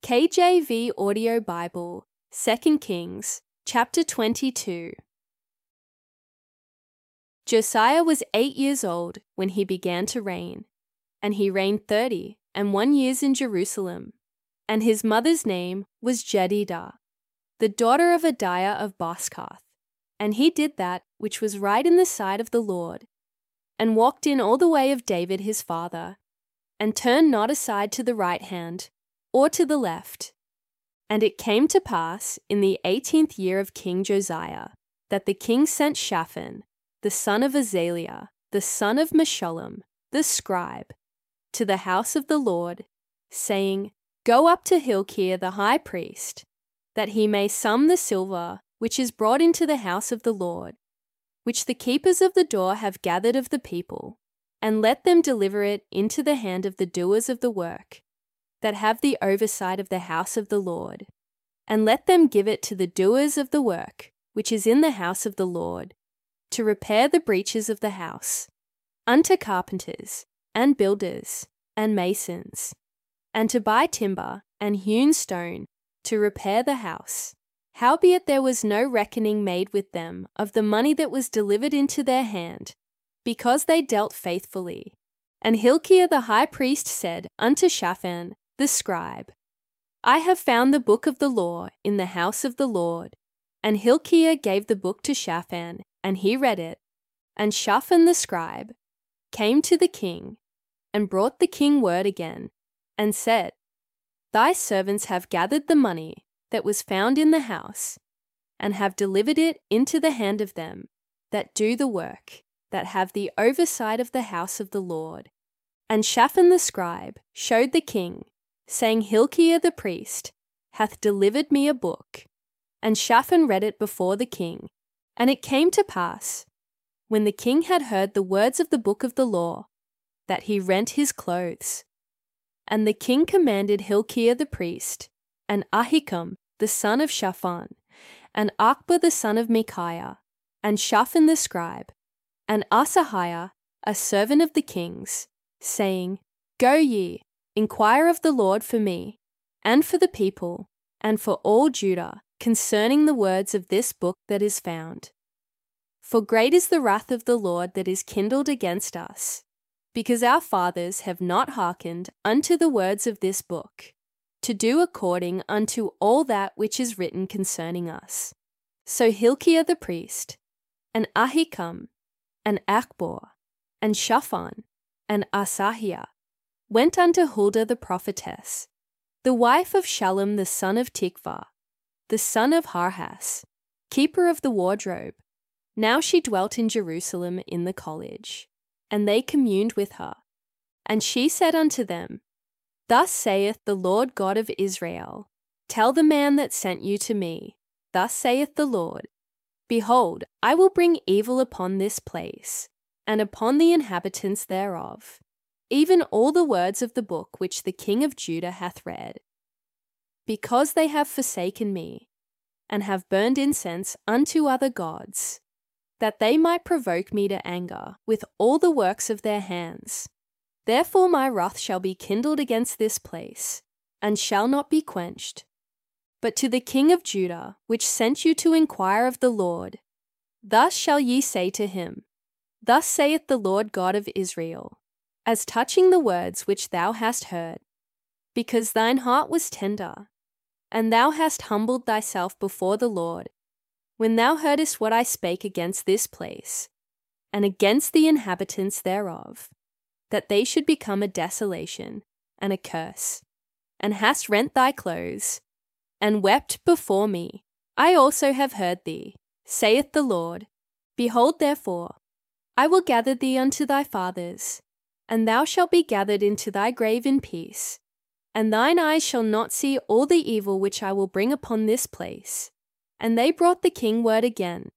KJV Audio Bible, 2 Kings, chapter 22. Josiah was 8 years old when he began to reign, and he reigned 31 years in Jerusalem. And his mother's name was Jedidah, the daughter of Adiah of Boscath. And he did that which was right in the sight of the Lord, and walked in all the way of David his father, and turned not aside to the right hand, or to the left. And it came to pass in the 18th year of King Josiah, that the king sent Shaphan, the son of Azaliah, the son of Meshullam, the scribe, to the house of the Lord, saying, Go up to Hilkiah the high priest, that he may sum the silver which is brought into the house of the Lord, which the keepers of the door have gathered of the people, and let them deliver it into the hand of the doers of the work, that have the oversight of the house of the Lord, and let them give it to the doers of the work which is in the house of the Lord, to repair the breaches of the house, unto carpenters, and builders, and masons, and to buy timber and hewn stone to repair the house. Howbeit there was no reckoning made with them of the money that was delivered into their hand, because they dealt faithfully. And Hilkiah the high priest said unto Shaphan the scribe, I have found the book of the law in the house of the Lord. And Hilkiah gave the book to Shaphan, and he read it. And Shaphan the scribe came to the king, and brought the king word again, and said, Thy servants have gathered the money that was found in the house, and have delivered it into the hand of them that do the work, that have the oversight of the house of the Lord. And Shaphan the scribe showed the king, saying, Hilkiah the priest hath delivered me a book. And Shaphan read it before the king. And it came to pass, when the king had heard the words of the book of the law, that he rent his clothes. And the king commanded Hilkiah the priest, and Ahikam the son of Shaphan, and Achbor the son of Micaiah, and Shaphan the scribe, and Asahiah, a servant of the king's, saying, Go ye, inquire of the Lord for me, and for the people, and for all Judah, concerning the words of this book that is found. For great is the wrath of the Lord that is kindled against us, because our fathers have not hearkened unto the words of this book, to do according unto all that which is written concerning us. So Hilkiah the priest, and Ahikam, and Achbor, and Shaphan, and Asahiah, went unto Huldah the prophetess, the wife of Shallum the son of Tikvah, the son of Harhas, keeper of the wardrobe. Now she dwelt in Jerusalem in the college, and they communed with her. And she said unto them, Thus saith the Lord God of Israel, Tell the man that sent you to me, Thus saith the Lord, Behold, I will bring evil upon this place, and upon the inhabitants thereof, even all the words of the book which the king of Judah hath read, because they have forsaken me, and have burned incense unto other gods, that they might provoke me to anger with all the works of their hands. Therefore my wrath shall be kindled against this place, and shall not be quenched. But to the king of Judah, which sent you to inquire of the Lord, thus shall ye say to him, Thus saith the Lord God of Israel, as touching the words which thou hast heard, because thine heart was tender, and thou hast humbled thyself before the Lord, when thou heardest what I spake against this place, and against the inhabitants thereof, that they should become a desolation and a curse, and hast rent thy clothes, and wept before me, I also have heard thee, saith the Lord. Behold, therefore, I will gather thee unto thy fathers, and thou shalt be gathered into thy grave in peace, and thine eyes shall not see all the evil which I will bring upon this place. And they brought the king word again,